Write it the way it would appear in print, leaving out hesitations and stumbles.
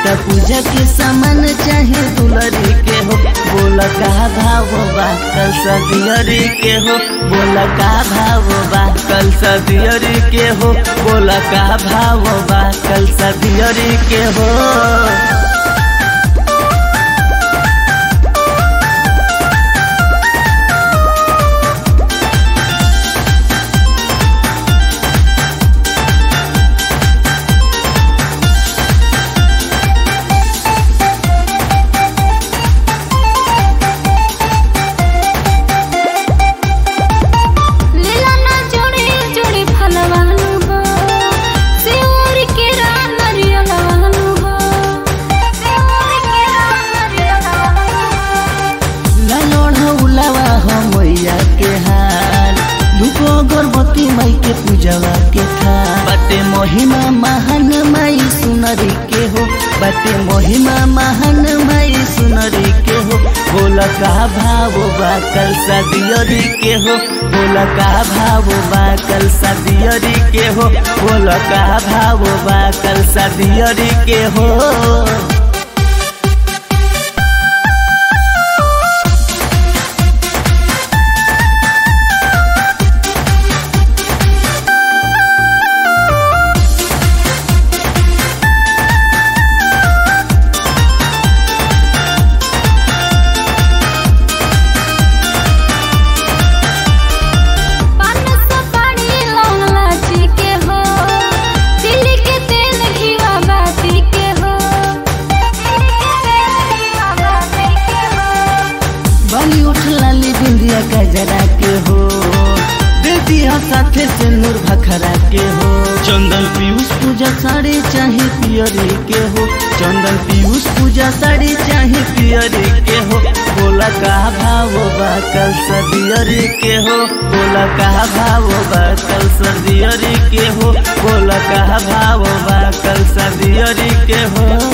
त पूजा के सामान चाहे दुलरी के हो, बोला का भाव बा कल सदियरी के हो, बोला का भाव बा कल सदियरी के हो, बोला का भाव बा कल सदियरी के हो। गर्भवती माई के पूजवा के था बाटे महिमा महान माई सुनरी के हो, बाटे महिमा महान माई सुनरी के हो, बोला का भाव बा कल सदियरी के हो, बोला का भाव बा कल सदियरी के हो, बोला का भाव बा कल सदियरी के हो। गजरा के हो दे दिया साथे से नूर भखरा के हो, चंदन पीयूष पूजा साड़ी चाहे पियरी के हो, चंदन पीयूष पूजा साड़ी चाहे पियरी के हो, बोला का भाव बा कल सदियरी के हो, बोला का भाव बा कल सदियरी के हो, बोला का भाव बा कल सदियरी के हो।